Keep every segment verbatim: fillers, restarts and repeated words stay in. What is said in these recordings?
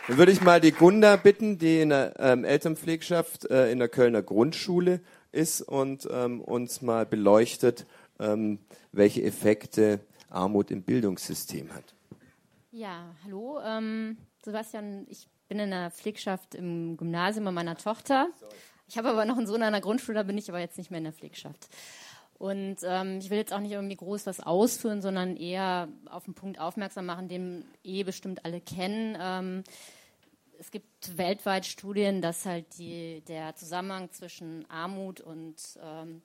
Dann würde ich mal die Gunda bitten, die in der ähm, Elternpflegschaft äh, in der Kölner Grundschule ist und ähm, uns mal beleuchtet, ähm, welche Effekte Armut im Bildungssystem hat. Ja, hallo, ähm, Sebastian, ich bin in der Pflegschaft im Gymnasium bei meiner Tochter. Ich habe aber noch einen Sohn an der Grundschule, da bin ich aber jetzt nicht mehr in der Pflegschaft. Und ähm, ich will jetzt auch nicht irgendwie groß was ausführen, sondern eher auf einen Punkt aufmerksam machen, den eh bestimmt alle kennen. Ähm, es gibt weltweit Studien, dass halt die, der Zusammenhang zwischen Armut und ähm,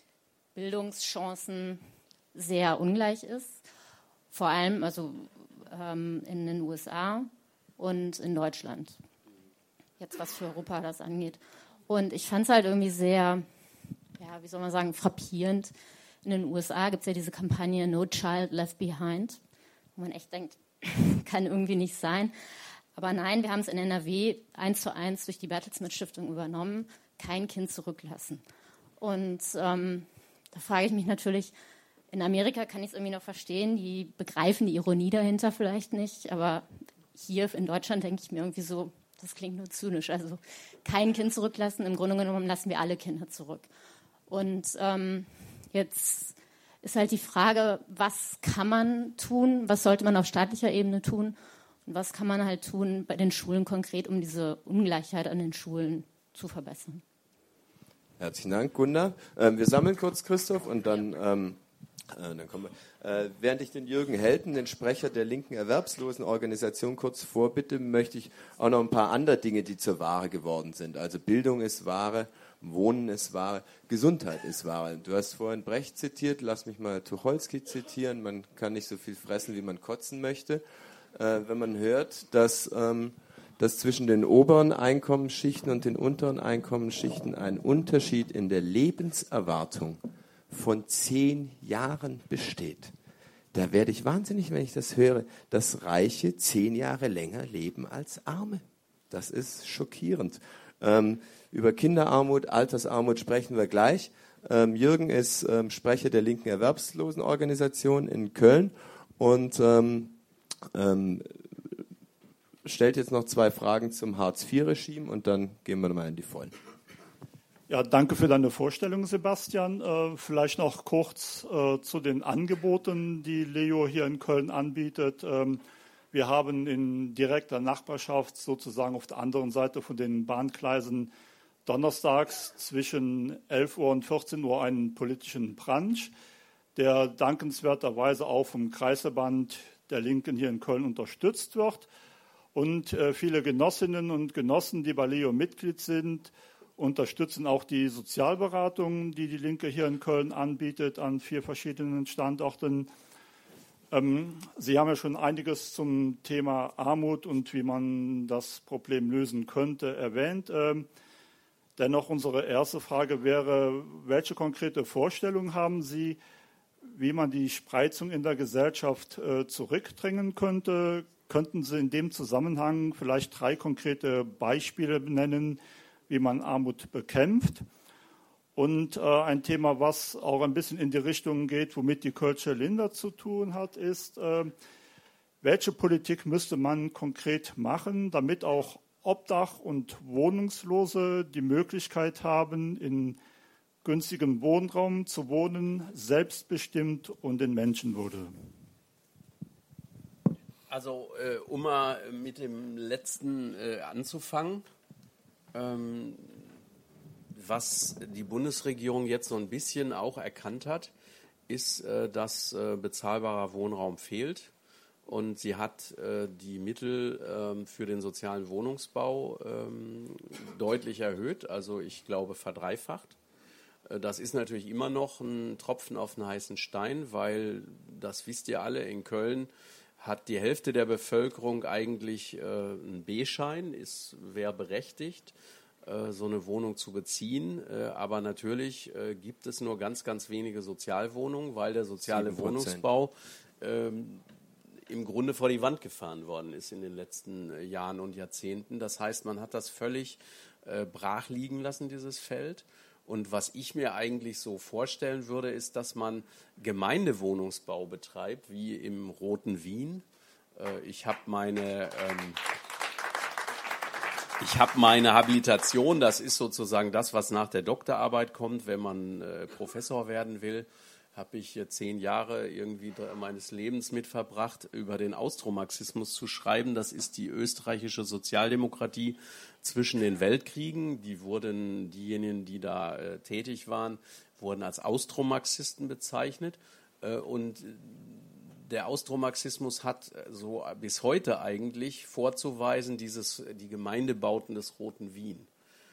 Bildungschancen sehr ungleich ist. Vor allem also ähm, in den U S A und in Deutschland. Jetzt was für Europa das angeht. Und ich fand es halt irgendwie sehr, ja, wie soll man sagen, frappierend. In den U S A gibt es ja diese Kampagne No Child Left Behind, wo man echt denkt, kann irgendwie nicht sein. Aber nein, wir haben es in N R W eins zu eins durch die Bertelsmann Stiftung übernommen, kein Kind zurücklassen. Und ähm, da frage ich mich natürlich, in Amerika kann ich es irgendwie noch verstehen, die begreifen die Ironie dahinter vielleicht nicht, aber hier in Deutschland denke ich mir irgendwie so, das klingt nur zynisch, also kein Kind zurücklassen, im Grunde genommen lassen wir alle Kinder zurück. Und ähm, jetzt ist halt die Frage, was kann man tun, was sollte man auf staatlicher Ebene tun und was kann man halt tun bei den Schulen konkret, um diese Ungleichheit an den Schulen zu verbessern. Herzlichen Dank, Gunda. Ähm, wir sammeln kurz, Christoph, und dann, ähm, äh, dann kommen wir. Äh, während ich den Jürgen Helten, den Sprecher der linken Erwerbslosenorganisation, kurz vorbitte, möchte ich auch noch ein paar andere Dinge, die zur Ware geworden sind. Also Bildung ist Ware, Wohnen ist Ware, Gesundheit ist Ware. Du hast vorhin Brecht zitiert, lass mich mal Tucholsky zitieren. Man kann nicht so viel fressen, wie man kotzen möchte. Äh, wenn man hört, dass, ähm, dass zwischen den oberen Einkommensschichten und den unteren Einkommensschichten ein Unterschied in der Lebenserwartung von zehn Jahren besteht, da werde ich wahnsinnig, wenn ich das höre, dass Reiche zehn Jahre länger leben als Arme. Das ist schockierend. Ähm, über Kinderarmut, Altersarmut sprechen wir gleich. Ähm, Jürgen ist ähm, Sprecher der linken Erwerbslosenorganisation in Köln und ähm, ähm, stellt jetzt noch zwei Fragen zum Hartz vier Regime und dann gehen wir mal in die Vollen. Ja, danke für deine Vorstellung, Sebastian. Äh, vielleicht noch kurz äh, zu den Angeboten, die Leo hier in Köln anbietet. Ähm, wir haben in direkter Nachbarschaft, sozusagen auf der anderen Seite von den Bahngleisen, donnerstags zwischen elf Uhr und vierzehn Uhr einen politischen Brunch, der dankenswerterweise auch vom Kreisverband der Linken hier in Köln unterstützt wird. Und äh, viele Genossinnen und Genossen, die bei Leo Mitglied sind, unterstützen auch die Sozialberatung, die die Linke hier in Köln anbietet an vier verschiedenen Standorten. Ähm, Sie haben ja schon einiges zum Thema Armut und wie man das Problem lösen könnte erwähnt. Ähm, dennoch unsere erste Frage wäre, welche konkrete Vorstellung haben Sie, wie man die Spreizung in der Gesellschaft äh, zurückdrängen könnte? Könnten Sie in dem Zusammenhang vielleicht drei konkrete Beispiele nennen, wie man Armut bekämpft? Und äh, ein Thema, was auch ein bisschen in die Richtung geht, womit die Kölsche Linder zu tun hat, ist, äh, welche Politik müsste man konkret machen, damit auch Obdach- und Wohnungslose die Möglichkeit haben, in günstigem Wohnraum zu wohnen, selbstbestimmt und in Menschenwürde? Also, äh, um mal mit dem letzten äh, anzufangen, ähm, was die Bundesregierung jetzt so ein bisschen auch erkannt hat, ist, äh, dass äh, bezahlbarer Wohnraum fehlt. Und sie hat äh, die Mittel ähm, für den sozialen Wohnungsbau ähm, deutlich erhöht, also ich glaube verdreifacht. Äh, das ist natürlich immer noch ein Tropfen auf den heißen Stein, weil, das wisst ihr alle, in Köln hat die Hälfte der Bevölkerung eigentlich äh, einen B-Schein, ist wäre berechtigt, äh, so eine Wohnung zu beziehen. Äh, aber natürlich äh, gibt es nur ganz, ganz wenige Sozialwohnungen, weil der soziale sieben Prozent Wohnungsbau ähm, im Grunde vor die Wand gefahren worden ist in den letzten äh, Jahren und Jahrzehnten. Das heißt, man hat das völlig äh, brach liegen lassen, dieses Feld. Und was ich mir eigentlich so vorstellen würde, ist, dass man Gemeindewohnungsbau betreibt, wie im Roten Wien. Äh, ich habe meine... Ähm Ich habe meine Habilitation, das ist sozusagen das, was nach der Doktorarbeit kommt, wenn man äh, Professor werden will, habe ich äh, zehn Jahre irgendwie meines Lebens mit verbracht, über den Austromarxismus zu schreiben. Das ist die österreichische Sozialdemokratie zwischen den Weltkriegen. Die wurden, diejenigen, die da äh, tätig waren, wurden als Austromarxisten bezeichnet. Äh, und Der Austromarxismus hat so bis heute eigentlich vorzuweisen dieses, die Gemeindebauten des Roten Wien.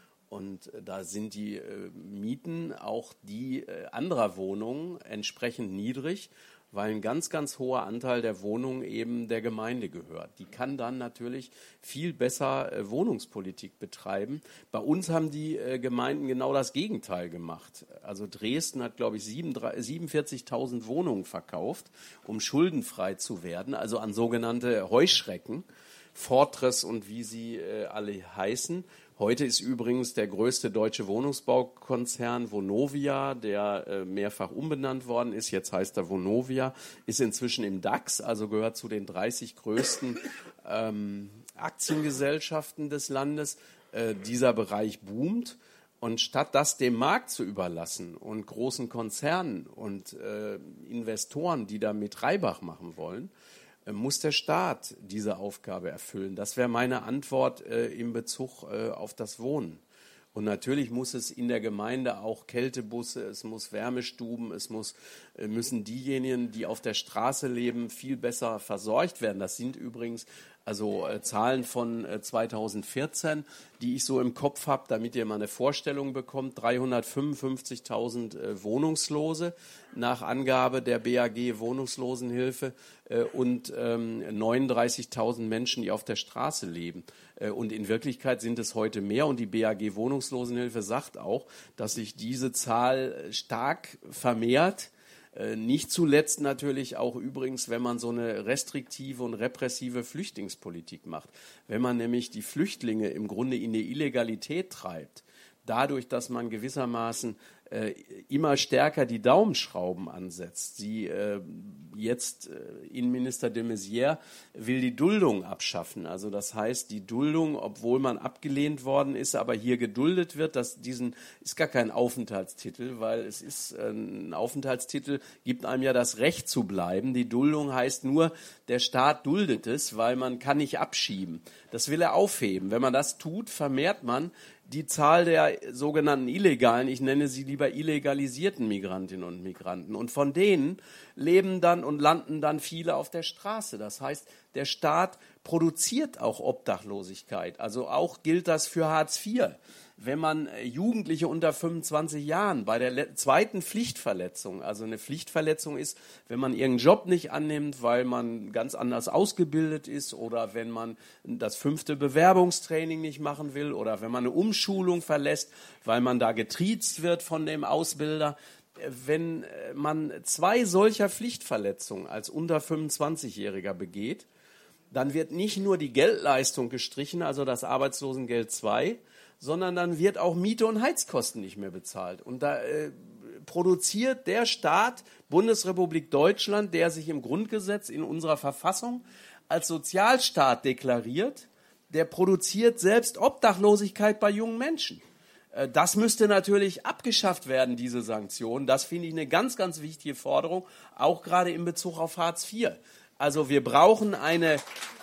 Und da sind die äh, Mieten, auch die äh, anderer Wohnungen, entsprechend niedrig, weil ein ganz, ganz hoher Anteil der Wohnungen eben der Gemeinde gehört. Die kann dann natürlich viel besser äh, Wohnungspolitik betreiben. Bei uns haben die äh, Gemeinden genau das Gegenteil gemacht. Also Dresden hat, glaube ich, siebenundvierzigtausend Wohnungen verkauft, um schuldenfrei zu werden, also an sogenannte Heuschrecken, Fortress und wie sie äh, alle heißen. Heute ist übrigens der größte deutsche Wohnungsbaukonzern Vonovia, der äh, mehrfach umbenannt worden ist. Jetzt heißt er Vonovia, ist inzwischen im DAX, also gehört zu den dreißig größten ähm, Aktiengesellschaften des Landes. Äh, dieser Bereich boomt. Und statt das dem Markt zu überlassen und großen Konzernen und äh, Investoren, die da mit Reibach machen wollen, muss der Staat diese Aufgabe erfüllen. Das wäre meine Antwort äh, in Bezug äh, auf das Wohnen. Und natürlich muss es in der Gemeinde auch Kältebusse, es muss Wärmestuben, es muss, äh, müssen diejenigen, die auf der Straße leben, viel besser versorgt werden. Das sind übrigens also äh, Zahlen von äh, zweitausendvierzehn, die ich so im Kopf habe, damit ihr mal eine Vorstellung bekommt. dreihundertfünfundfünfzigtausend äh, Wohnungslose nach Angabe der B A G Wohnungslosenhilfe äh, und ähm, neununddreißigtausend Menschen, die auf der Straße leben. Äh, und in Wirklichkeit sind es heute mehr. Und die B A G Wohnungslosenhilfe sagt auch, dass sich diese Zahl stark vermehrt. Nicht zuletzt natürlich auch übrigens, wenn man so eine restriktive und repressive Flüchtlingspolitik macht. Wenn man nämlich die Flüchtlinge im Grunde in die Illegalität treibt, dadurch, dass man gewissermaßen äh, immer stärker die Daumenschrauben ansetzt. Sie äh, jetzt äh, Innenminister de Maizière will die Duldung abschaffen. Also das heißt, die Duldung, obwohl man abgelehnt worden ist, aber hier geduldet wird, dass diesen ist gar kein Aufenthaltstitel, weil es ist äh, ein Aufenthaltstitel gibt einem ja das Recht zu bleiben. Die Duldung heißt nur, der Staat duldet es, weil man kann nicht abschieben. Das will er aufheben. Wenn man das tut, vermehrt man die Zahl der sogenannten illegalen, ich nenne sie lieber illegalisierten Migrantinnen und Migranten. Und von denen leben dann und landen dann viele auf der Straße. Das heißt, der Staat produziert auch Obdachlosigkeit. Also auch gilt das für Hartz vier. Wenn man Jugendliche unter fünfundzwanzig Jahren bei der zweiten Pflichtverletzung, also eine Pflichtverletzung ist, wenn man irgendeinen Job nicht annimmt, weil man ganz anders ausgebildet ist oder wenn man das fünfte Bewerbungstraining nicht machen will oder wenn man eine Umschulung verlässt, weil man da getriezt wird von dem Ausbilder. Wenn man zwei solcher Pflichtverletzungen als unter fünfundzwanzigjähriger begeht, dann wird nicht nur die Geldleistung gestrichen, also das Arbeitslosengeld zwei, sondern dann wird auch Miete und Heizkosten nicht mehr bezahlt. Und da äh, produziert der Staat, Bundesrepublik Deutschland, der sich im Grundgesetz in unserer Verfassung als Sozialstaat deklariert, der produziert selbst Obdachlosigkeit bei jungen Menschen. Äh, das müsste natürlich abgeschafft werden, diese Sanktionen. Das finde ich eine ganz, ganz wichtige Forderung, auch gerade in Bezug auf Hartz vier. Also wir brauchen eine...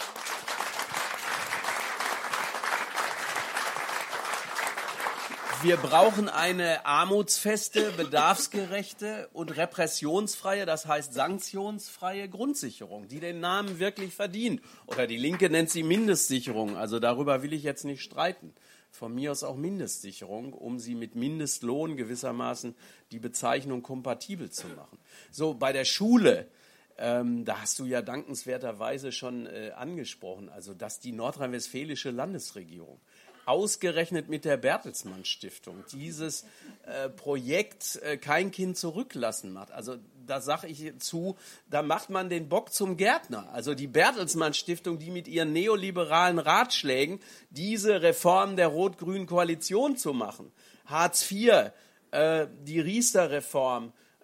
Wir brauchen eine armutsfeste, bedarfsgerechte und repressionsfreie, das heißt sanktionsfreie Grundsicherung, die den Namen wirklich verdient. Oder die Linke nennt sie Mindestsicherung, also darüber will ich jetzt nicht streiten. Von mir aus auch Mindestsicherung, um sie mit Mindestlohn gewissermaßen die Bezeichnung kompatibel zu machen. So, bei der Schule, ähm, da hast du ja dankenswerterweise schon äh, angesprochen, also dass die nordrhein-westfälische Landesregierung ausgerechnet mit der Bertelsmann Stiftung dieses äh, Projekt äh, Kein Kind zurücklassen macht. Also da sage ich zu, da macht man den Bock zum Gärtner. Also die Bertelsmann Stiftung, die mit ihren neoliberalen Ratschlägen diese Reform der rot-grünen Koalition zu machen. Hartz vier, äh, die Riester-Reform,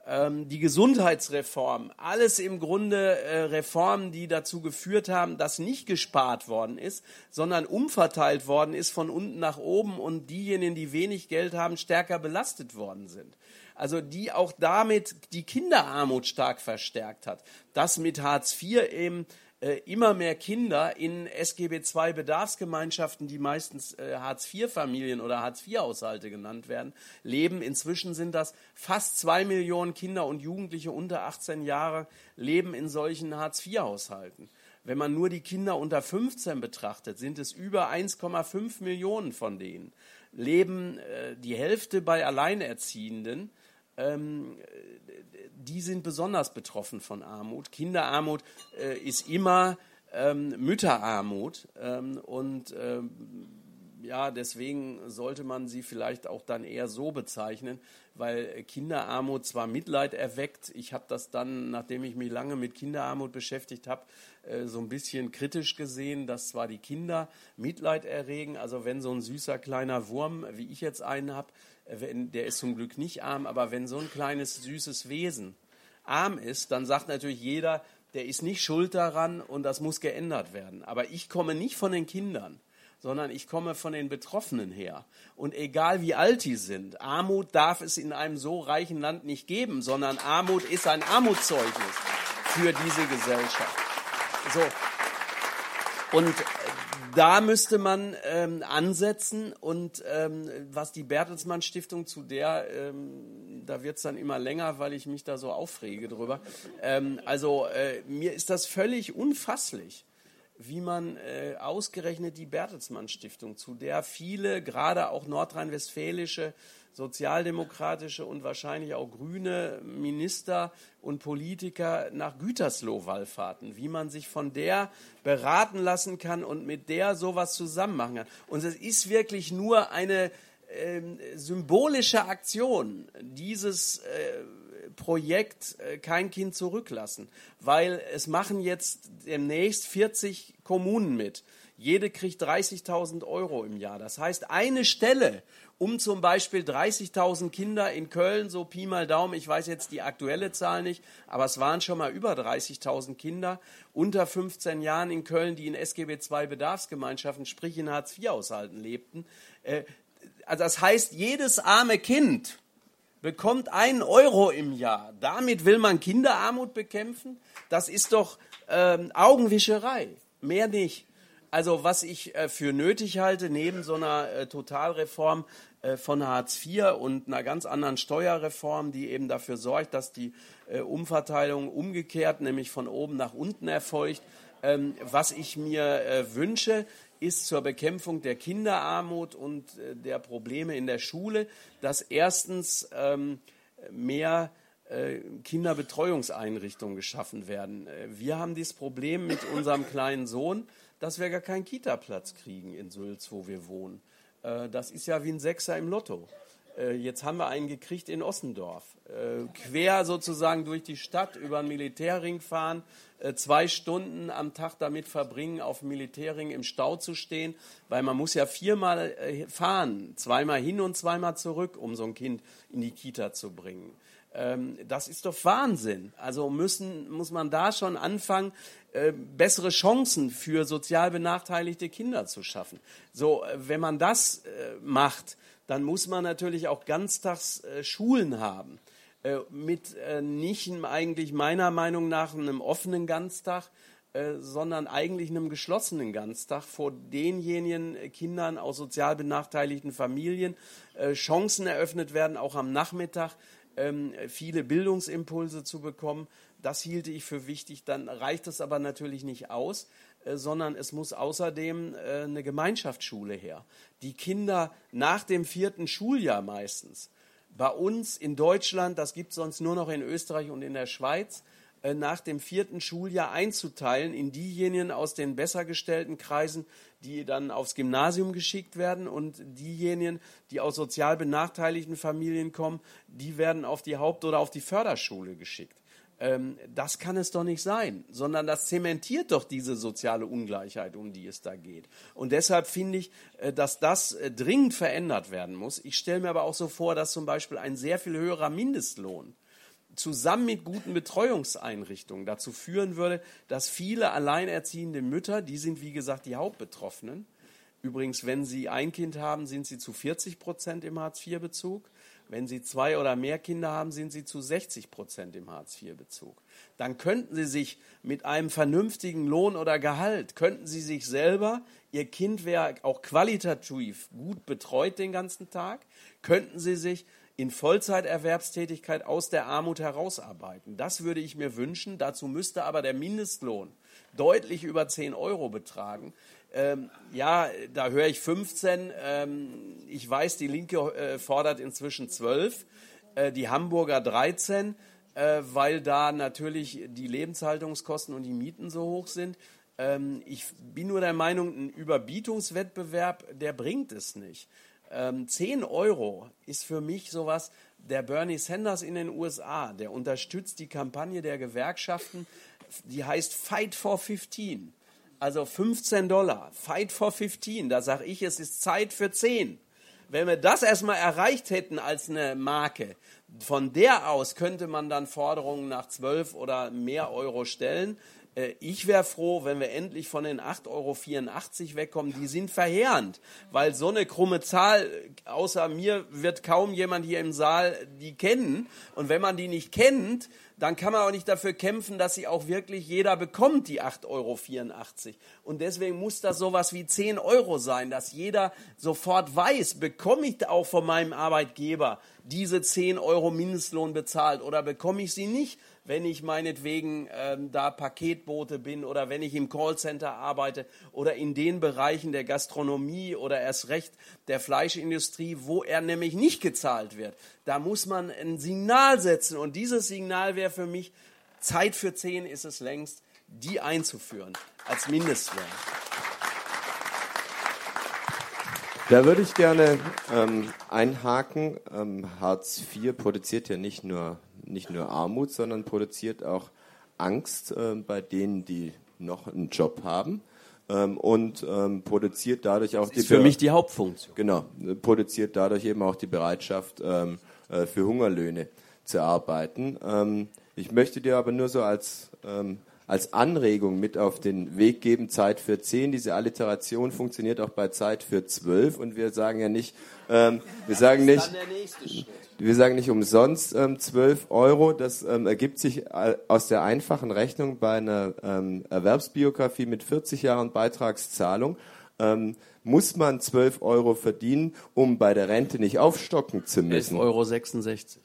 ähm, die Gesundheitsreform, alles im Grunde äh, Reformen, die dazu geführt haben, dass nicht gespart worden ist, sondern umverteilt worden ist von unten nach oben und diejenigen, die wenig Geld haben, stärker belastet worden sind. Also die auch damit die Kinderarmut stark verstärkt hat. Dass mit Hartz vier eben äh, immer mehr Kinder in S G B zwei Bedarfsgemeinschaften, die meistens äh, Hartz vier Familien oder Hartz vier Haushalte genannt werden, leben. Inzwischen sind das fast zwei Millionen Kinder und Jugendliche unter achtzehn Jahre leben in solchen Hartz vier Haushalten. Wenn man nur die Kinder unter fünfzehn betrachtet, sind es über eins Komma fünf Millionen von denen. Leben äh, die Hälfte bei Alleinerziehenden. Ähm, die sind besonders betroffen von Armut. Kinderarmut äh, ist immer ähm, Mütterarmut ähm, und ähm, ja, deswegen sollte man sie vielleicht auch dann eher so bezeichnen, weil Kinderarmut zwar Mitleid erweckt, ich habe das dann, nachdem ich mich lange mit Kinderarmut beschäftigt habe, äh, so ein bisschen kritisch gesehen, dass zwar die Kinder Mitleid erregen, also wenn so ein süßer kleiner Wurm, wie ich jetzt einen habe, Wenn, der ist zum Glück nicht arm, aber wenn so ein kleines, süßes Wesen arm ist, dann sagt natürlich jeder, der ist nicht schuld daran und das muss geändert werden. Aber ich komme nicht von den Kindern, sondern ich komme von den Betroffenen her. Und egal wie alt die sind, Armut darf es in einem so reichen Land nicht geben, sondern Armut ist ein Armutszeugnis für diese Gesellschaft. So. Und da müsste man ähm, ansetzen und ähm, was die Bertelsmann Stiftung, zu der, ähm, da wird es dann immer länger, weil ich mich da so aufrege drüber. Ähm, also äh, mir ist das völlig unfasslich, wie man äh, ausgerechnet die Bertelsmann Stiftung, zu der viele, gerade auch nordrhein-westfälische, sozialdemokratische und wahrscheinlich auch grüne Minister und Politiker nach Gütersloh wallfahrten, wie man sich von der beraten lassen kann und mit der sowas zusammen machen kann. Und es ist wirklich nur eine äh, symbolische Aktion, dieses äh, Projekt äh, Kein Kind zurücklassen, weil es machen jetzt demnächst vierzig Kommunen mit. Jede kriegt dreißigtausend Euro im Jahr. Das heißt, eine Stelle, um zum Beispiel dreißigtausend Kinder in Köln, so Pi mal Daumen, ich weiß jetzt die aktuelle Zahl nicht, aber es waren schon mal über dreißigtausend Kinder unter fünfzehn Jahren in Köln, die in S G B zwei Bedarfsgemeinschaften, sprich in Hartz vier Haushalten lebten. Also das heißt, jedes arme Kind bekommt einen Euro im Jahr. Damit will man Kinderarmut bekämpfen? Das ist doch ähm, Augenwischerei, mehr nicht. Also was ich äh, für nötig halte, neben so einer äh, Totalreform äh, von Hartz vier und einer ganz anderen Steuerreform, die eben dafür sorgt, dass die äh, Umverteilung umgekehrt, nämlich von oben nach unten erfolgt, ähm, was ich mir äh, wünsche, ist zur Bekämpfung der Kinderarmut und äh, der Probleme in der Schule, dass erstens ähm, mehr äh, Kinderbetreuungseinrichtungen geschaffen werden. Äh, wir haben dieses Problem mit unserem kleinen Sohn, dass wir gar keinen Kita-Platz kriegen in Sülz, wo wir wohnen. Äh, das ist ja wie ein Sechser im Lotto. Äh, jetzt haben wir einen gekriegt in Ossendorf. Äh, quer sozusagen durch die Stadt, über den Militärring fahren, äh, zwei Stunden am Tag damit verbringen, auf dem Militärring im Stau zu stehen, weil man muss ja viermal äh, fahren, zweimal hin und zweimal zurück, um so ein Kind in die Kita zu bringen. Ähm, das ist doch Wahnsinn. Also müssen, muss man da schon anfangen, bessere Chancen für sozial benachteiligte Kinder zu schaffen. So, wenn man das äh, macht, dann muss man natürlich auch ganztags äh, Schulen haben. Äh, mit äh, nicht eigentlich meiner Meinung nach einem offenen Ganztag, äh, sondern eigentlich einem geschlossenen Ganztag, vor denjenigen Kindern aus sozial benachteiligten Familien äh, Chancen eröffnet werden, auch am Nachmittag ähm, viele Bildungsimpulse zu bekommen. Das hielte ich für wichtig. Dann reicht es aber natürlich nicht aus, äh, sondern es muss außerdem äh, eine Gemeinschaftsschule her. Die Kinder nach dem vierten Schuljahr meistens, bei uns in Deutschland, das gibt es sonst nur noch in Österreich und in der Schweiz, äh, nach dem vierten Schuljahr einzuteilen in diejenigen aus den besser gestellten Kreisen, die dann aufs Gymnasium geschickt werden, und diejenigen, die aus sozial benachteiligten Familien kommen, die werden auf die Haupt- oder auf die Förderschule geschickt. Das kann es doch nicht sein, sondern das zementiert doch diese soziale Ungleichheit, um die es da geht. Und deshalb finde ich, dass das dringend verändert werden muss. Ich stelle mir aber auch so vor, dass zum Beispiel ein sehr viel höherer Mindestlohn, zusammen mit guten Betreuungseinrichtungen dazu führen würde, dass viele alleinerziehende Mütter, die sind wie gesagt die Hauptbetroffenen, übrigens, wenn sie ein Kind haben, sind sie zu vierzig Prozent im Hartz vier Bezug. Wenn Sie zwei oder mehr Kinder haben, sind Sie zu sechzig Prozent im Hartz vier Bezug. Dann könnten Sie sich mit einem vernünftigen Lohn oder Gehalt, könnten Sie sich selber, Ihr Kind wäre auch qualitativ gut betreut den ganzen Tag, könnten Sie sich in Vollzeiterwerbstätigkeit aus der Armut herausarbeiten. Das würde ich mir wünschen. Dazu müsste aber der Mindestlohn deutlich über zehn Euro betragen. Ähm, ja, da höre ich fünfzehn. Ähm, ich weiß, die Linke äh, fordert inzwischen zwölf, äh, die Hamburger dreizehn, äh, weil da natürlich die Lebenshaltungskosten und die Mieten so hoch sind. Ähm, ich bin nur der Meinung, ein Überbietungswettbewerb, der bringt es nicht. Ähm, zehn Euro ist für mich sowas, der Bernie Sanders in den U S A, der unterstützt die Kampagne der Gewerkschaften, die heißt Fight for fifteen. Also fünfzehn Dollar, Fight for fifteen, da sage ich, es ist Zeit für zehn. Wenn wir das erstmal erreicht hätten als eine Marke, von der aus könnte man dann Forderungen nach zwölf oder mehr Euro stellen. Ich wäre froh, wenn wir endlich von den acht Euro vierundachtzig wegkommen. Die sind verheerend, weil so eine krumme Zahl, außer mir wird kaum jemand hier im Saal die kennen. Und wenn man die nicht kennt, dann kann man auch nicht dafür kämpfen, dass sie auch wirklich jeder bekommt, die acht Euro vierundachtzig. Und deswegen muss das sowas wie zehn Euro sein, dass jeder sofort weiß, bekomme ich auch von meinem Arbeitgeber diese zehn Euro Mindestlohn bezahlt oder bekomme ich sie nicht, wenn ich meinetwegen ähm, da Paketbote bin oder wenn ich im Callcenter arbeite oder in den Bereichen der Gastronomie oder erst recht der Fleischindustrie, wo er nämlich nicht gezahlt wird. Da muss man ein Signal setzen und dieses Signal wäre für mich, Zeit für zehn ist es längst, die einzuführen als Mindestlohn. Da würde ich gerne ähm, einhaken. Ähm, Hartz vier produziert ja nicht nur, nicht nur Armut, sondern produziert auch Angst äh, bei denen, die noch einen Job haben. Ähm, und ähm, produziert dadurch auch das die ist für Be- mich die Hauptfunktion. Genau, produziert dadurch eben auch die Bereitschaft, ähm, äh, für Hungerlöhne zu arbeiten. Ähm, ich möchte dir aber nur so als ähm, als Anregung mit auf den Weg geben, Zeit für zehn. Diese Alliteration funktioniert auch bei Zeit für zwölf und wir sagen ja nicht, ähm, wir sagen nicht, wir sagen nicht umsonst ähm, zwölf Euro. Das ähm, ergibt sich äh, aus der einfachen Rechnung bei einer ähm, Erwerbsbiografie mit vierzig Jahren Beitragszahlung. Ähm, muss man zwölf Euro verdienen, um bei der Rente nicht aufstocken zu müssen. elf Euro sechsundsechzig.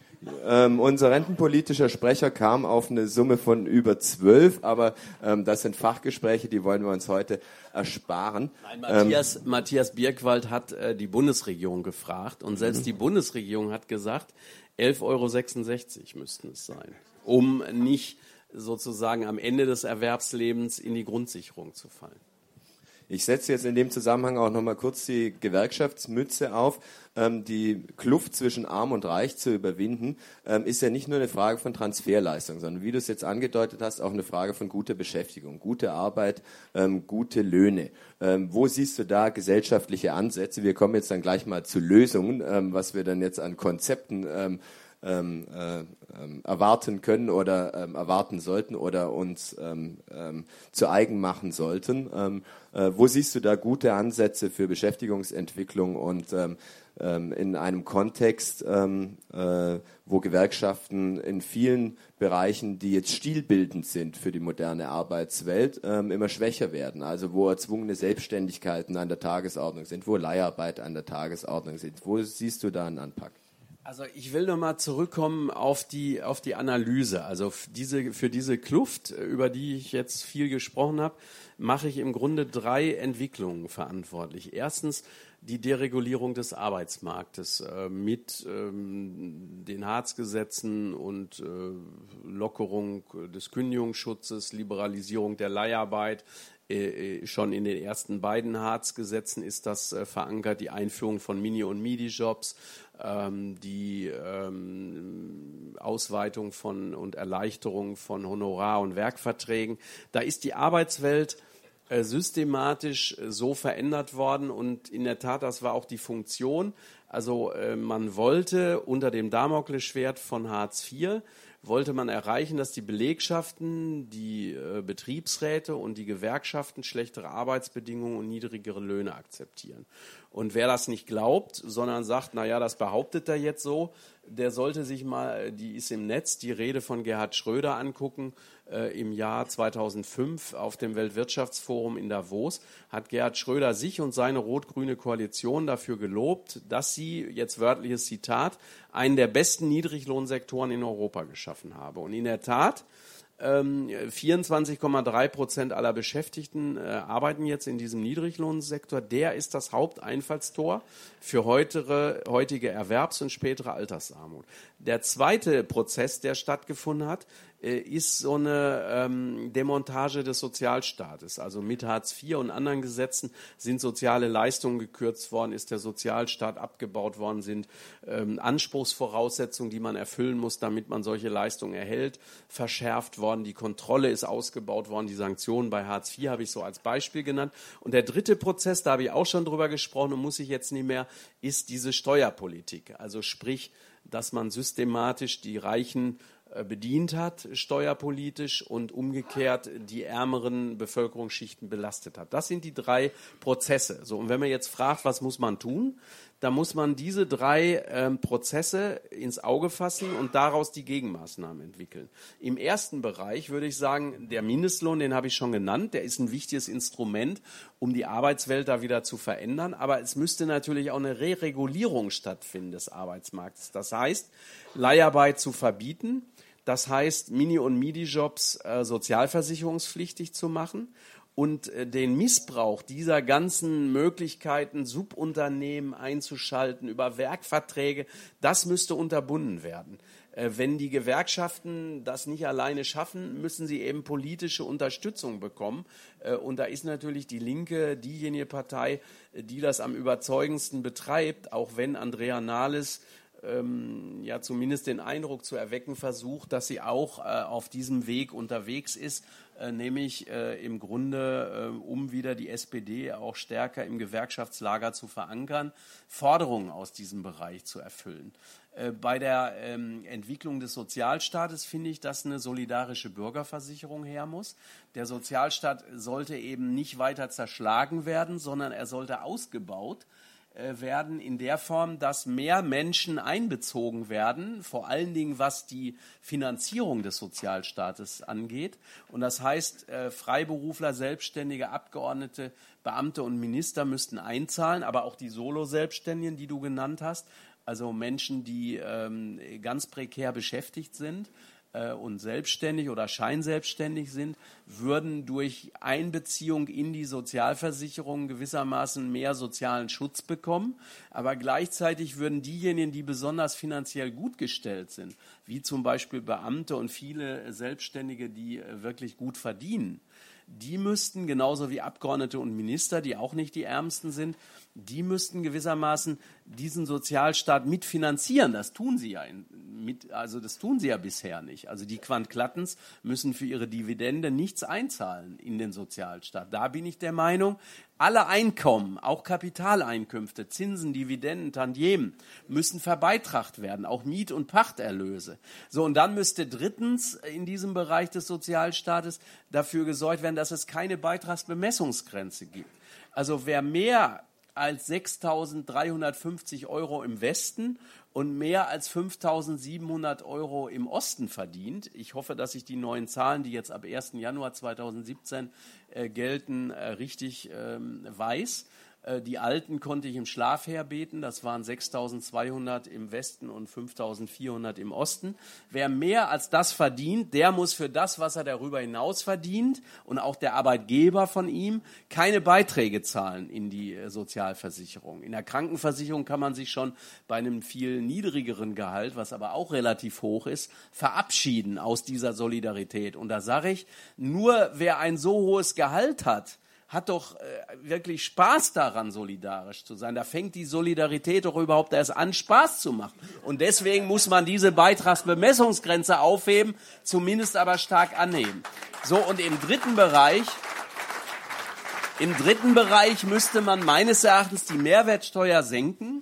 Ähm, unser rentenpolitischer Sprecher kam auf eine Summe von über zwölf, aber ähm, das sind Fachgespräche, die wollen wir uns heute ersparen. Nein, Matthias, ähm, Matthias Birkwald hat äh, die Bundesregierung gefragt und selbst die Bundesregierung hat gesagt, elf Euro sechsundsechzig müssten es sein, um nicht sozusagen am Ende des Erwerbslebens in die Grundsicherung zu fallen. Ich setze jetzt in dem Zusammenhang auch noch mal kurz die Gewerkschaftsmütze auf. Ähm, die Kluft zwischen Arm und Reich zu überwinden, ähm, ist ja nicht nur eine Frage von Transferleistung, sondern wie du es jetzt angedeutet hast, auch eine Frage von guter Beschäftigung, gute Arbeit, ähm, gute Löhne. Ähm, wo siehst du da gesellschaftliche Ansätze? Wir kommen jetzt dann gleich mal zu Lösungen, ähm, was wir dann jetzt an Konzepten ähm, Ähm, äh, ähm, erwarten können oder ähm, erwarten sollten oder uns ähm, ähm, zu eigen machen sollten. Ähm, äh, wo siehst du da gute Ansätze für Beschäftigungsentwicklung und ähm, ähm, in einem Kontext, ähm, äh, wo Gewerkschaften in vielen Bereichen, die jetzt stilbildend sind für die moderne Arbeitswelt, ähm, immer schwächer werden? Also wo erzwungene Selbstständigkeiten an der Tagesordnung sind, wo Leiharbeit an der Tagesordnung sind. Wo siehst du da einen Anpack? Also ich will nochmal zurückkommen auf die, auf die Analyse. Also diese, für diese Kluft, über die ich jetzt viel gesprochen habe, mache ich im Grunde drei Entwicklungen verantwortlich. Erstens die Deregulierung des Arbeitsmarktes äh, mit ähm, den Hartz-Gesetzen und äh, Lockerung des Kündigungsschutzes, Liberalisierung der Leiharbeit. Äh, schon in den ersten beiden Hartz-Gesetzen ist das äh, verankert, die Einführung von Mini- und Midi-Jobs, ähm, die ähm, Ausweitung von und Erleichterung von Honorar- und Werkverträgen. Da ist die Arbeitswelt äh, systematisch äh, so verändert worden und in der Tat, das war auch die Funktion. Also äh, man wollte unter dem Damoklesschwert von Hartz vier wollte man erreichen, dass die Belegschaften, die äh, Betriebsräte und die Gewerkschaften schlechtere Arbeitsbedingungen und niedrigere Löhne akzeptieren. Und wer das nicht glaubt, sondern sagt, naja, das behauptet er jetzt so, der sollte sich mal, die ist im Netz, die Rede von Gerhard Schröder angucken. Äh, im Jahr zweitausendfünf auf dem Weltwirtschaftsforum in Davos hat Gerhard Schröder sich und seine rot-grüne Koalition dafür gelobt, dass sie, jetzt wörtliches Zitat, einen der besten Niedriglohnsektoren in Europa geschaffen habe. Und in der Tat, vierundzwanzig Komma drei Prozent aller Beschäftigten äh, arbeiten jetzt in diesem Niedriglohnsektor. Der ist das Haupteinfallstor für heutige, heutige Erwerbs- und spätere Altersarmut. Der zweite Prozess, der stattgefunden hat, äh, ist so eine ähm, Demontage des Sozialstaates. Also mit Hartz vier und anderen Gesetzen sind soziale Leistungen gekürzt worden, ist der Sozialstaat abgebaut worden, sind ähm, Anspruchsvoraussetzungen, die man erfüllen muss, damit man solche Leistungen erhält, verschärft worden. Die Kontrolle ist ausgebaut worden, die Sanktionen bei Hartz vier habe ich so als Beispiel genannt. Und der dritte Prozess, da habe ich auch schon drüber gesprochen und muss ich jetzt nicht mehr, ist diese Steuerpolitik. Also sprich, dass man systematisch die Reichen bedient hat, steuerpolitisch, und umgekehrt die ärmeren Bevölkerungsschichten belastet hat. Das sind die drei Prozesse. So, und wenn man jetzt fragt, was muss man tun, dann muss man diese drei ähm, Prozesse ins Auge fassen und daraus die Gegenmaßnahmen entwickeln. Im ersten Bereich würde ich sagen, der Mindestlohn, den habe ich schon genannt, der ist ein wichtiges Instrument, um die Arbeitswelt da wieder zu verändern. Aber es müsste natürlich auch eine Re-Regulierung stattfinden des Arbeitsmarktes. Das heißt, Leiharbeit zu verbieten. Das heißt, Mini- und Midi-Jobs äh, sozialversicherungspflichtig zu machen und äh, den Missbrauch dieser ganzen Möglichkeiten, Subunternehmen einzuschalten über Werkverträge, das müsste unterbunden werden. Äh, wenn die Gewerkschaften das nicht alleine schaffen, müssen sie eben politische Unterstützung bekommen. Äh, und da ist natürlich die Linke diejenige Partei, die das am überzeugendsten betreibt, auch wenn Andrea Nahles Ähm, ja zumindest den Eindruck zu erwecken versucht, dass sie auch äh, auf diesem Weg unterwegs ist, äh, nämlich äh, im Grunde, äh, um wieder die S P D auch stärker im Gewerkschaftslager zu verankern, Forderungen aus diesem Bereich zu erfüllen. Äh, bei der ähm, Entwicklung des Sozialstaates finde ich, dass eine solidarische Bürgerversicherung her muss. Der Sozialstaat sollte eben nicht weiter zerschlagen werden, sondern er sollte ausgebaut werden in der Form, dass mehr Menschen einbezogen werden, vor allen Dingen was die Finanzierung des Sozialstaates angeht. Und das heißt, Freiberufler, Selbstständige, Abgeordnete, Beamte und Minister müssten einzahlen, aber auch die Solo-Selbstständigen, die du genannt hast, also Menschen, die ähm, ganz prekär beschäftigt sind und selbstständig oder scheinselbstständig sind, würden durch Einbeziehung in die Sozialversicherung gewissermaßen mehr sozialen Schutz bekommen. Aber gleichzeitig würden diejenigen, die besonders finanziell gut gestellt sind, wie zum Beispiel Beamte und viele Selbstständige, die wirklich gut verdienen, die müssten, genauso wie Abgeordnete und Minister, die auch nicht die Ärmsten sind, die müssten gewissermaßen diesen Sozialstaat mitfinanzieren. Das tun sie ja in, mit, also das tun sie ja bisher nicht. Also die Quant-Klattens müssen für ihre Dividende nichts einzahlen in den Sozialstaat. Da bin ich der Meinung, alle Einkommen, auch Kapitaleinkünfte, Zinsen, Dividenden, Tantiemen, müssen verbeitragt werden, auch Miet- und Pachterlöse. So, und dann müsste drittens in diesem Bereich des Sozialstaates dafür gesorgt werden, dass es keine Beitragsbemessungsgrenze gibt. Also wer mehr als sechstausenddreihundertfünfzig Euro im Westen und mehr als fünftausendsiebenhundert Euro im Osten verdient. Ich hoffe, dass ich die neuen Zahlen, die jetzt ab ersten Januar zweitausendsiebzehn äh, gelten, äh, richtig ähm, weiß. Äh, die alten konnte ich im Schlaf herbeten. Das waren sechstausendzweihundert im Westen und fünftausendvierhundert im Osten. Wer mehr als das verdient, der muss für das, was er darüber hinaus verdient, und auch der Arbeitgeber von ihm, keine Beiträge zahlen in die äh, Sozialversicherung. In der Krankenversicherung kann man sich schon bei einem viel niedrigeren Gehalt, was aber auch relativ hoch ist, verabschieden aus dieser Solidarität. Und da sage ich, nur wer ein so hohes Gehalt hat, hat doch äh, wirklich Spaß daran, solidarisch zu sein. Da fängt die Solidarität doch überhaupt erst an, Spaß zu machen. Und deswegen muss man diese Beitragsbemessungsgrenze aufheben, zumindest aber stark annehmen. So, und im dritten Bereich, Im dritten Bereich müsste man meines Erachtens die Mehrwertsteuer senken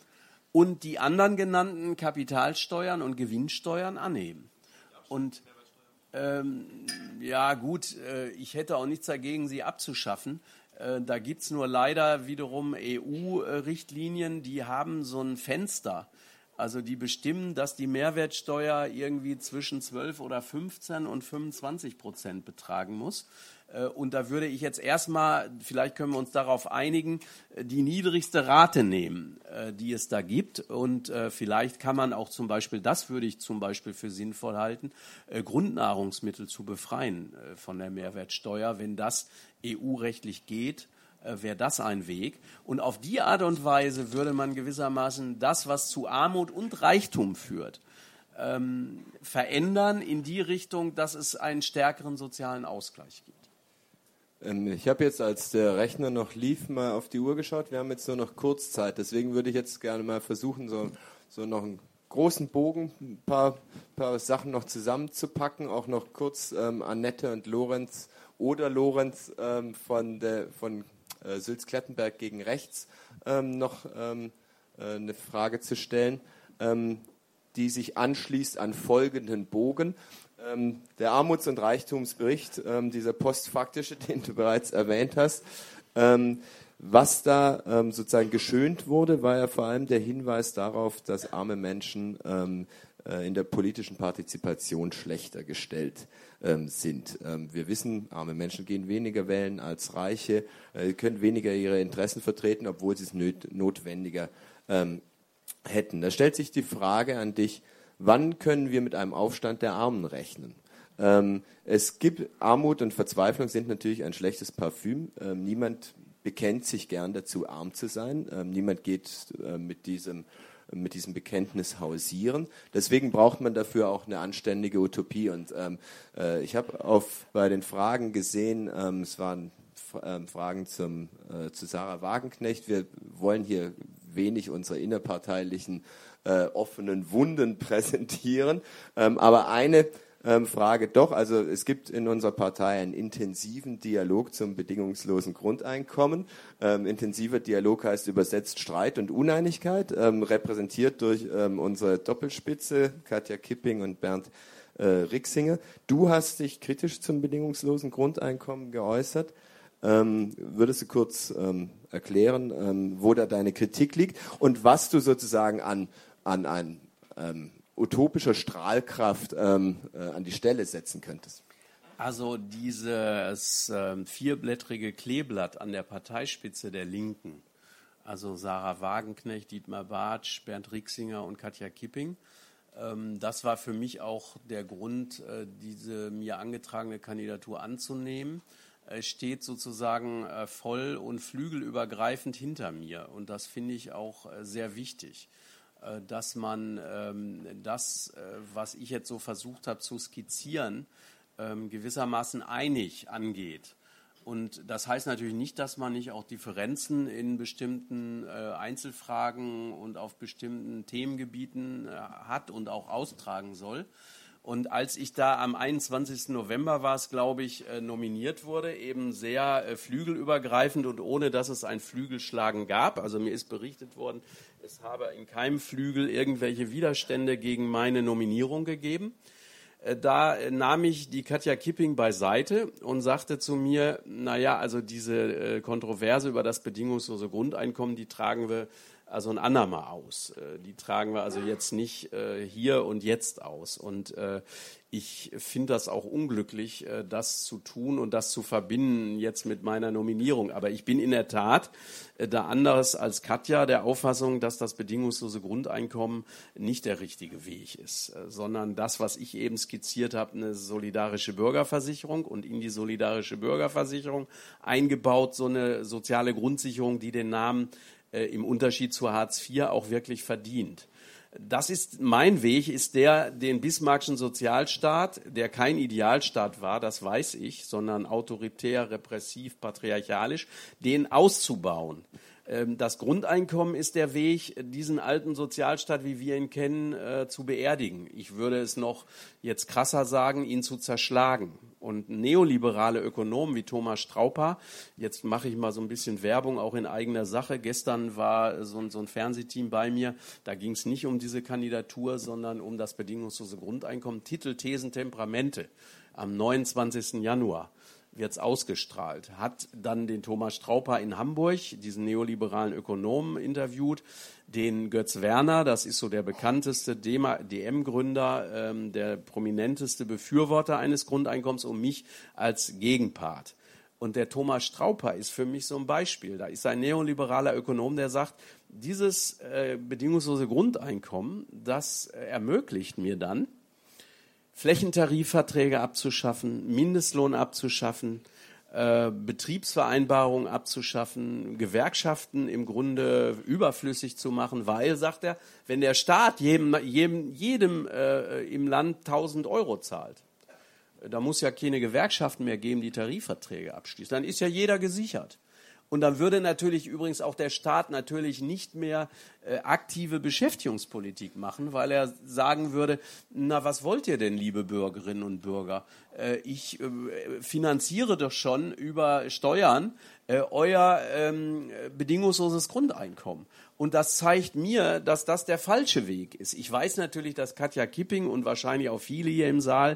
und die anderen genannten Kapitalsteuern und Gewinnsteuern anheben. Und ähm, ja gut, äh, ich hätte auch nichts dagegen, sie abzuschaffen. Äh, da gibt es nur leider wiederum E U-Richtlinien, die haben so ein Fenster. Also die bestimmen, dass die Mehrwertsteuer irgendwie zwischen zwölf oder fünfzehn und fünfundzwanzig Prozent betragen muss. Und da würde ich jetzt erstmal, vielleicht können wir uns darauf einigen, die niedrigste Rate nehmen, die es da gibt. Und vielleicht kann man auch zum Beispiel, das würde ich zum Beispiel für sinnvoll halten, Grundnahrungsmittel zu befreien von der Mehrwertsteuer. Wenn das E U-rechtlich geht, wäre das ein Weg. Und auf die Art und Weise würde man gewissermaßen das, was zu Armut und Reichtum führt, ähm, verändern in die Richtung, dass es einen stärkeren sozialen Ausgleich gibt. Ich habe jetzt, als der Rechner noch lief, mal auf die Uhr geschaut. Wir haben jetzt nur noch kurz Zeit. Deswegen würde ich jetzt gerne mal versuchen, so, so noch einen großen Bogen, ein paar, paar Sachen noch zusammenzupacken. Auch noch kurz ähm, Annette und Lorenz oder Lorenz ähm, von, der, von äh, Sülz-Klettenberg gegen rechts ähm, noch ähm, äh, eine Frage zu stellen, ähm, die sich anschließt an folgenden Bogen. Ähm, der Armuts- und Reichtumsbericht, ähm, dieser postfaktische, den du bereits erwähnt hast, ähm, was da ähm, sozusagen geschönt wurde, war ja vor allem der Hinweis darauf, dass arme Menschen ähm, äh, in der politischen Partizipation schlechter gestellt ähm, sind. Ähm, wir wissen, arme Menschen gehen weniger wählen als Reiche, äh, können weniger ihre Interessen vertreten, obwohl sie es nöt- notwendiger ähm, hätten. Da stellt sich die Frage an dich: Wann können wir mit einem Aufstand der Armen rechnen? Ähm, es gibt Armut und Verzweiflung sind natürlich ein schlechtes Parfüm. Ähm, niemand bekennt sich gern dazu, arm zu sein. Ähm, niemand geht äh, mit diesem mit diesem Bekenntnis hausieren. Deswegen braucht man dafür auch eine anständige Utopie. Und ähm, äh, ich habe auf bei den Fragen gesehen, ähm, es waren F- äh, Fragen zum, äh, zu Sarah Wagenknecht. Wir wollen hier wenig unsere innerparteilichen Äh, offenen Wunden präsentieren. Ähm, aber eine ähm, Frage doch, also es gibt in unserer Partei einen intensiven Dialog zum bedingungslosen Grundeinkommen. Ähm, intensiver Dialog heißt übersetzt Streit und Uneinigkeit, ähm, repräsentiert durch ähm, unsere Doppelspitze, Katja Kipping und Bernd äh, Rixinger. Du hast dich kritisch zum bedingungslosen Grundeinkommen geäußert. Ähm, würdest du kurz ähm, erklären, ähm, wo da deine Kritik liegt und was du sozusagen an an ein ähm, utopischer Strahlkraft ähm, äh, an die Stelle setzen könntest? Also dieses äh, vierblättrige Kleeblatt an der Parteispitze der Linken, also Sarah Wagenknecht, Dietmar Bartsch, Bernd Rixinger und Katja Kipping, ähm, das war für mich auch der Grund, äh, diese mir angetragene Kandidatur anzunehmen. Es steht sozusagen äh, voll und flügelübergreifend hinter mir und das finde ich auch äh, sehr wichtig, dass man ähm, das, äh, was ich jetzt so versucht habe zu skizzieren, ähm, gewissermaßen einig angeht. Und das heißt natürlich nicht, dass man nicht auch Differenzen in bestimmten äh, Einzelfragen und auf bestimmten Themengebieten äh, hat und auch austragen soll. Und als ich da am einundzwanzigsten November war es, glaube ich, äh, nominiert wurde, eben sehr äh, flügelübergreifend und ohne, dass es ein Flügelschlagen gab. Also mir ist berichtet worden, es habe in keinem Flügel irgendwelche Widerstände gegen meine Nominierung gegeben. Äh, da äh, nahm ich die Katja Kipping beiseite und sagte zu mir, naja, also diese äh, Kontroverse über das bedingungslose Grundeinkommen, die tragen wir also ein andermal aus. Die tragen wir also jetzt nicht äh, hier und jetzt aus. Und äh, ich finde das auch unglücklich, äh, das zu tun und das zu verbinden jetzt mit meiner Nominierung. Aber ich bin in der Tat äh, da anders als Katja der Auffassung, dass das bedingungslose Grundeinkommen nicht der richtige Weg ist, äh, sondern das, was ich eben skizziert habe, eine solidarische Bürgerversicherung und in die solidarische Bürgerversicherung eingebaut so eine soziale Grundsicherung, die den Namen im Unterschied zu Hartz vier auch wirklich verdient. Das ist mein Weg, ist der, den bismarckschen Sozialstaat, der kein Idealstaat war, das weiß ich, sondern autoritär, repressiv, patriarchalisch, den auszubauen. Das Grundeinkommen ist der Weg, diesen alten Sozialstaat, wie wir ihn kennen, äh, zu beerdigen. Ich würde es noch jetzt krasser sagen, ihn zu zerschlagen. Und neoliberale Ökonomen wie Thomas Strauper, jetzt mache ich mal so ein bisschen Werbung auch in eigener Sache. Gestern war so ein, so ein Fernsehteam bei mir, da ging es nicht um diese Kandidatur, sondern um das bedingungslose Grundeinkommen. Titel, Thesen, Temperamente am neunundzwanzigsten Januar. Wird es ausgestrahlt, hat dann den Thomas Strauper in Hamburg, diesen neoliberalen Ökonomen, interviewt, den Götz Werner, das ist so der bekannteste D M-Gründer, ähm, der prominenteste Befürworter eines Grundeinkommens, und mich als Gegenpart. Und der Thomas Strauper ist für mich so ein Beispiel. Da ist ein neoliberaler Ökonom, der sagt, dieses äh, bedingungslose Grundeinkommen, das äh, ermöglicht mir dann, Flächentarifverträge abzuschaffen, Mindestlohn abzuschaffen, äh, Betriebsvereinbarungen abzuschaffen, Gewerkschaften im Grunde überflüssig zu machen, weil, sagt er, wenn der Staat jedem, jedem, jedem äh, im Land tausend Euro zahlt, da muss ja keine Gewerkschaften mehr geben, die Tarifverträge abschließen, dann ist ja jeder gesichert. Und dann würde natürlich übrigens auch der Staat natürlich nicht mehr äh, aktive Beschäftigungspolitik machen, weil er sagen würde, na, was wollt ihr denn, liebe Bürgerinnen und Bürger? Äh, ich äh, finanziere doch schon über Steuern äh, euer ähm, bedingungsloses Grundeinkommen. Und das zeigt mir, dass das der falsche Weg ist. Ich weiß natürlich, dass Katja Kipping und wahrscheinlich auch viele hier im Saal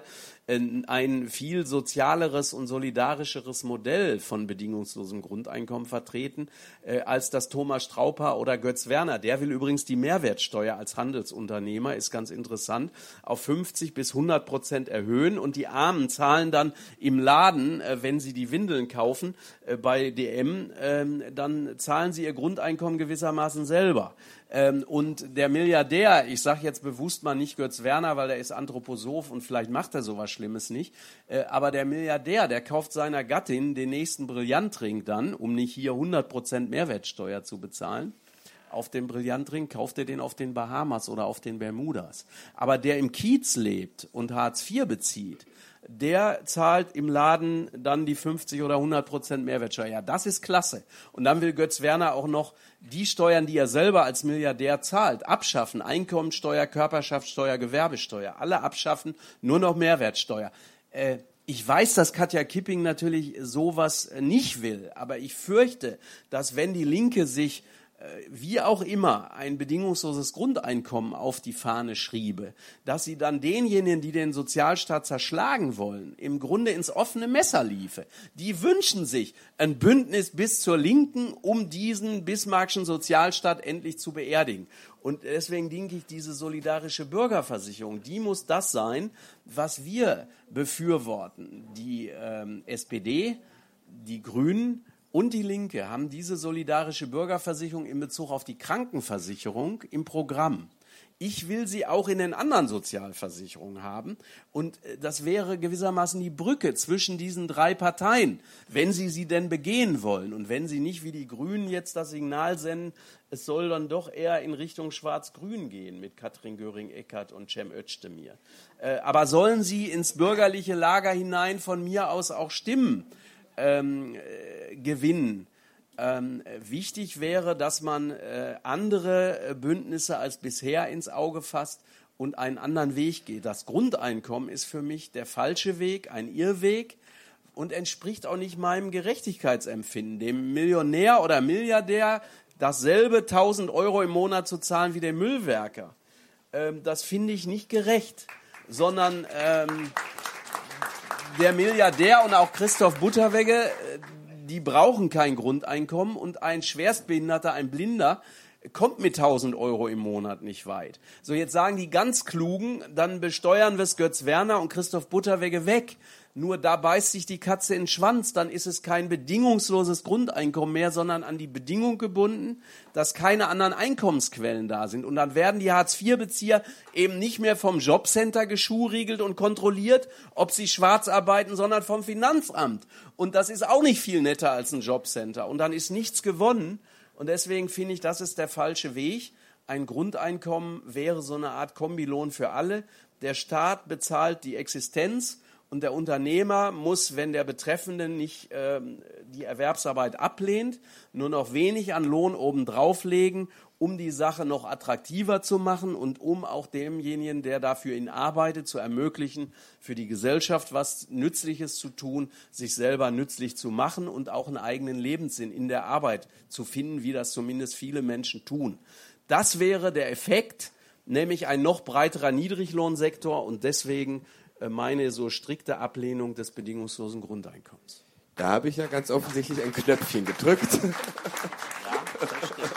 ein viel sozialeres und solidarischeres Modell von bedingungslosem Grundeinkommen vertreten, äh, als das Thomas Strauper oder Götz Werner. Der will übrigens die Mehrwertsteuer als Handelsunternehmer, ist ganz interessant, auf fünfzig bis hundert Prozent erhöhen, und die Armen zahlen dann im Laden, äh, wenn sie die Windeln kaufen, äh, bei D M, äh, dann zahlen sie ihr Grundeinkommen gewissermaßen selber. Ähm, und der Milliardär, ich sage jetzt bewusst mal nicht Götz Werner, weil er ist Anthroposoph und vielleicht macht er sowas Schlimmes nicht, äh, aber der Milliardär, der kauft seiner Gattin den nächsten Brillantring dann, um nicht hier hundert Prozent Mehrwertsteuer zu bezahlen. Auf den Brillantring kauft er den auf den Bahamas oder auf den Bermudas. Aber der im Kiez lebt und Hartz vier bezieht, der zahlt im Laden dann die fünfzig oder hundert Prozent Mehrwertsteuer. Ja, das ist klasse. Und dann will Götz Werner auch noch die Steuern, die er selber als Milliardär zahlt, abschaffen. Einkommensteuer, Körperschaftssteuer, Gewerbesteuer, alle abschaffen, nur noch Mehrwertsteuer. Äh, ich weiß, dass Katja Kipping natürlich sowas nicht will, aber ich fürchte, dass wenn die Linke sich wie auch immer ein bedingungsloses Grundeinkommen auf die Fahne schriebe, dass sie dann denjenigen, die den Sozialstaat zerschlagen wollen, im Grunde ins offene Messer liefe. Die wünschen sich ein Bündnis bis zur Linken, um diesen bismarckschen Sozialstaat endlich zu beerdigen. Und deswegen denke ich, diese solidarische Bürgerversicherung, die muss das sein, was wir befürworten. Die ähm, S P D, die Grünen und die Linke haben diese solidarische Bürgerversicherung in Bezug auf die Krankenversicherung im Programm. Ich will sie auch in den anderen Sozialversicherungen haben. Und das wäre gewissermaßen die Brücke zwischen diesen drei Parteien, wenn sie sie denn begehen wollen. Und wenn sie nicht wie die Grünen jetzt das Signal senden, es soll dann doch eher in Richtung Schwarz-Grün gehen mit Katrin Göring-Eckardt und Cem Özdemir. Aber sollen sie ins bürgerliche Lager hinein von mir aus auch Stimmen Ähm, äh, gewinnen. Ähm, wichtig wäre, dass man äh, andere Bündnisse als bisher ins Auge fasst und einen anderen Weg geht. Das Grundeinkommen ist für mich der falsche Weg, ein Irrweg, und entspricht auch nicht meinem Gerechtigkeitsempfinden. Dem Millionär oder Milliardär dasselbe tausend Euro im Monat zu zahlen wie dem Müllwerker, ähm, das finde ich nicht gerecht, sondern ähm, der Milliardär und auch Christoph Butterwegge, die brauchen kein Grundeinkommen, und ein Schwerstbehinderter, ein Blinder, kommt mit tausend Euro im Monat nicht weit. So, jetzt sagen die ganz Klugen, dann besteuern wir es Götz Werner und Christoph Butterwegge weg. Nur da beißt sich die Katze in den Schwanz, dann ist es kein bedingungsloses Grundeinkommen mehr, sondern an die Bedingung gebunden, dass keine anderen Einkommensquellen da sind. Und dann werden die Hartz vier Bezieher eben nicht mehr vom Jobcenter geschuriegelt und kontrolliert, ob sie schwarz arbeiten, sondern vom Finanzamt. Und das ist auch nicht viel netter als ein Jobcenter. Und dann ist nichts gewonnen. Und deswegen finde ich, das ist der falsche Weg. Ein Grundeinkommen wäre so eine Art Kombilohn für alle. Der Staat bezahlt die Existenz Und der Unternehmer muss, wenn der Betreffende nicht ähm, die Erwerbsarbeit ablehnt, nur noch wenig an Lohn obendrauf legen, um die Sache noch attraktiver zu machen und um auch demjenigen, der dafür ihn arbeitet, zu ermöglichen, für die Gesellschaft was Nützliches zu tun, sich selber nützlich zu machen und auch einen eigenen Lebenssinn in der Arbeit zu finden, wie das zumindest viele Menschen tun. Das wäre der Effekt, nämlich ein noch breiterer Niedriglohnsektor und deswegen meine so strikte Ablehnung des bedingungslosen Grundeinkommens. Da habe ich ja ganz offensichtlich ein Knöpfchen gedrückt. Ja, das stimmt.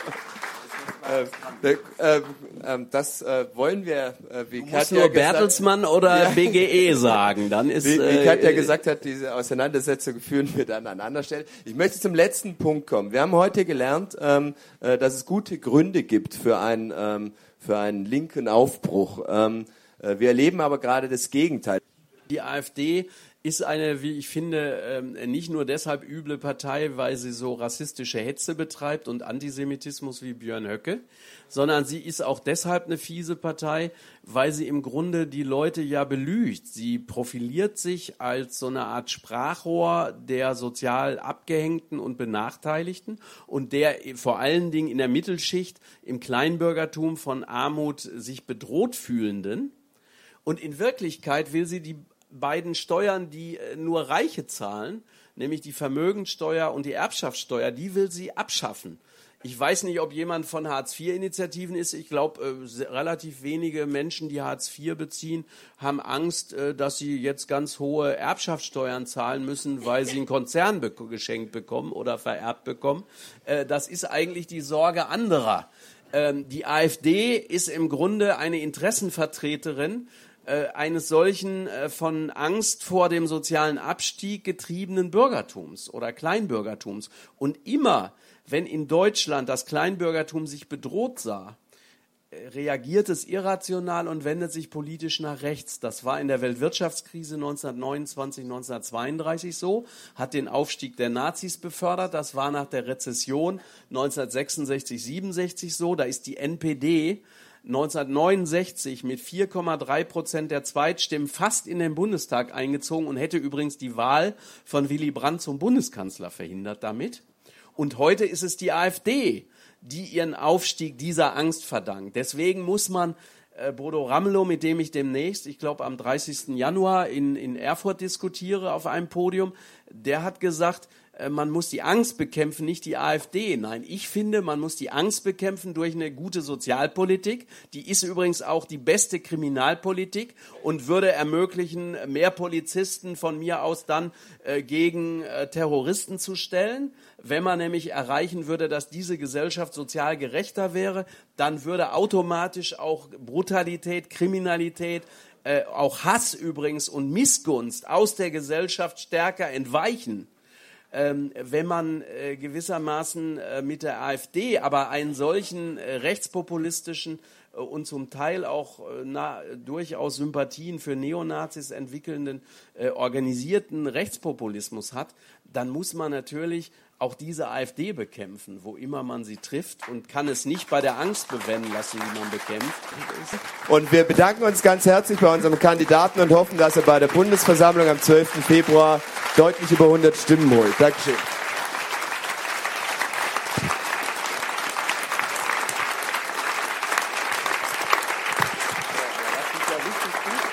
Äh, äh, äh, das äh, wollen wir, äh, wie Du musst Katja nur gesagt, Bertelsmann oder ja. B G E sagen, dann ist... Wie, wie äh, Katja gesagt hat, diese Auseinandersetzung führen wir dann an anderer Stelle. Ich möchte zum letzten Punkt kommen. Wir haben heute gelernt, ähm, äh, dass es gute Gründe gibt für einen, ähm, für einen linken Aufbruch. Ähm, äh, wir erleben aber gerade das Gegenteil. Die AfD ist eine, wie ich finde, nicht nur deshalb üble Partei, weil sie so rassistische Hetze betreibt und Antisemitismus wie Björn Höcke, sondern sie ist auch deshalb eine fiese Partei, weil sie im Grunde die Leute ja belügt. Sie profiliert sich als so eine Art Sprachrohr der sozial Abgehängten und Benachteiligten und der vor allen Dingen in der Mittelschicht im Kleinbürgertum von Armut sich bedroht fühlenden. Und in Wirklichkeit will sie die beiden Steuern, die nur Reiche zahlen, nämlich die Vermögensteuer und die Erbschaftssteuer, die will sie abschaffen. Ich weiß nicht, ob jemand von Hartz vier Initiativen ist. Ich glaube, äh, relativ wenige Menschen, die Hartz vier beziehen, haben Angst, äh, dass sie jetzt ganz hohe Erbschaftssteuern zahlen müssen, weil sie einen Konzern be- geschenkt bekommen oder vererbt bekommen. Äh, das ist eigentlich die Sorge anderer. Ähm, die AfD ist im Grunde eine Interessenvertreterin eines solchen äh, von Angst vor dem sozialen Abstieg getriebenen Bürgertums oder Kleinbürgertums. Und immer, wenn in Deutschland das Kleinbürgertum sich bedroht sah, äh, reagiert es irrational und wendet sich politisch nach rechts. Das war in der Weltwirtschaftskrise neunzehnhundertneunundzwanzig, neunzehnhundertzweiunddreißig so, hat den Aufstieg der Nazis befördert. Das war nach der Rezession neunzehnhundertsechsundsechzig, siebenundsechzig so. Da ist die N P D neunzehnhundertneunundsechzig mit vier Komma drei Prozent der Zweitstimmen fast in den Bundestag eingezogen und hätte übrigens die Wahl von Willy Brandt zum Bundeskanzler verhindert damit. Und heute ist es die AfD, die ihren Aufstieg dieser Angst verdankt. Deswegen muss man äh, Bodo Ramelow, mit dem ich demnächst, ich glaube am dreißigsten Januar in, in Erfurt diskutiere auf einem Podium, der hat gesagt, man muss die Angst bekämpfen, nicht die AfD. Nein, ich finde, man muss die Angst bekämpfen durch eine gute Sozialpolitik. Die ist übrigens auch die beste Kriminalpolitik und würde ermöglichen, mehr Polizisten von mir aus dann äh, gegen äh, Terroristen zu stellen. Wenn man nämlich erreichen würde, dass diese Gesellschaft sozial gerechter wäre, dann würde automatisch auch Brutalität, Kriminalität, äh, auch Hass übrigens und Missgunst aus der Gesellschaft stärker entweichen. Ähm, wenn man äh, gewissermaßen äh, mit der AfD aber einen solchen äh, rechtspopulistischen äh, und zum Teil auch äh, na, durchaus Sympathien für Neonazis entwickelnden äh, organisierten Rechtspopulismus hat, dann muss man natürlich auch diese AfD bekämpfen, wo immer man sie trifft und kann es nicht bei der Angst bewenden lassen, die man bekämpft. Und wir bedanken uns ganz herzlich bei unserem Kandidaten und hoffen, dass er bei der Bundesversammlung am zwölften Februar deutlich über hundert Stimmen holt. Dankeschön. Das ist ja richtig gut.